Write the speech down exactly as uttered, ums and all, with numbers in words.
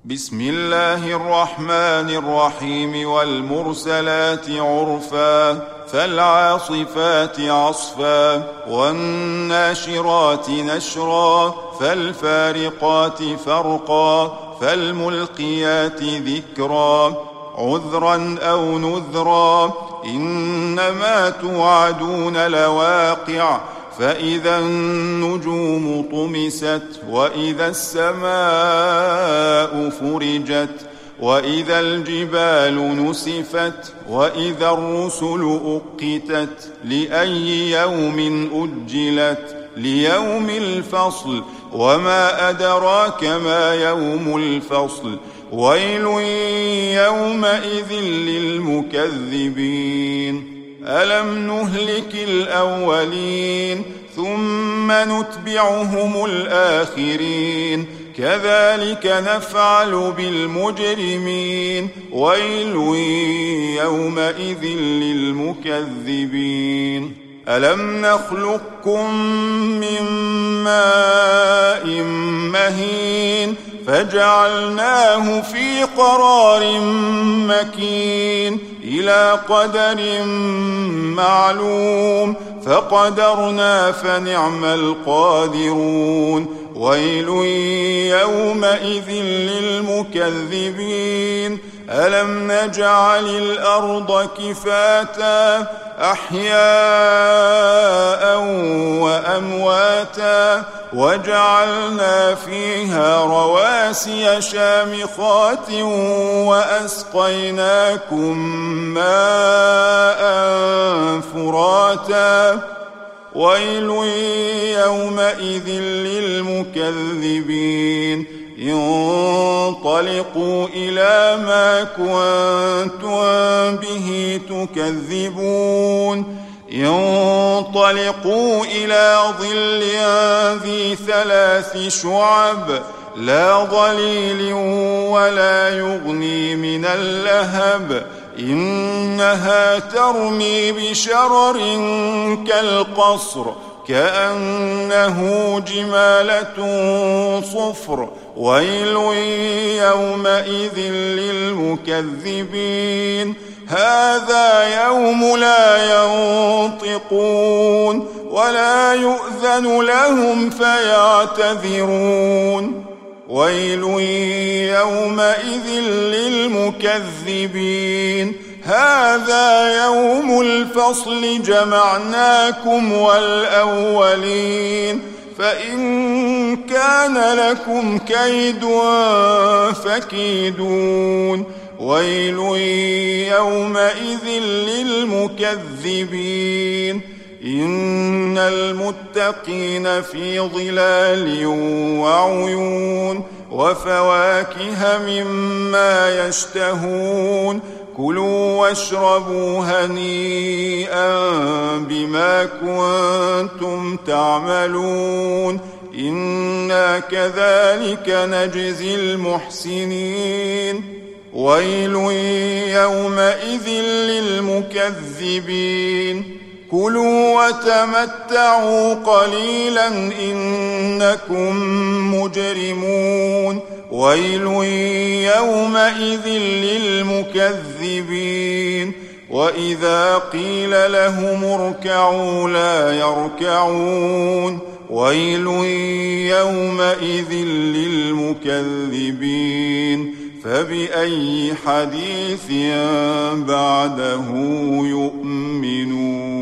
بسم الله الرحمن الرحيم والمرسلات عرفا فالعاصفات عصفا والناشرات نشرا فالفارقات فرقا فالملقيات ذكرا عذرا أو نذرا إنما توعدون لواقع فإذا النجوم طمست وإذا السماء فرجت وإذا الجبال نسفت وإذا الرسل أقتت لأي يوم أجلت ليوم الفصل وما أدراك ما يوم الفصل ويل يومئذ للمكذبين ألم نهلك الأولين ثم نتبعهم الآخرين كذلك نفعل بالمجرمين ويل يومئذ للمكذبين ألم نخلقكم من ماء مهين فجعلناه في قرار مكين إلى قدر معلوم فقدرنا فنعم القادرون ويل يومئذ للمكذبين ألم نجعل الأرض كفاتا أحياء وأمواتا وجعلنا فيها رواسي شامخات وأسقيناكم ماء فراتا ويل يومئذ للمكذبين انطلقوا إلى ما كنتم به تكذبون انطلقوا إلى ظل ذي ثلاث شعب لا ظليل ولا يغني من اللهب إنها ترمي بشرر كالقصر كأنه جمالة صفر ويل يومئذ للمكذبين هذا يوم لا ينطقون ولا يؤذن لهم فيعتذرون ويل يومئذ للمكذبين هذا يوم الفصل جمعناكم والأولين فإن كان لكم كيد فكيدون ويل يومئذ للمكذبين إن المتقين في ظلال وعيون وفواكه مما يشتهون كلوا واشربوا هنيئا بما كنتم تعملون إنا كذلك نجزي المحسنين ويل يومئذ للمكذبين كلوا وتمتعوا قليلا إنكم مجرمون ويل يومئذ للمكذبين وإذا قيل لهم اركعوا لا يركعون ويل يومئذ للمكذبين فبأي حديث بعده يؤمنون.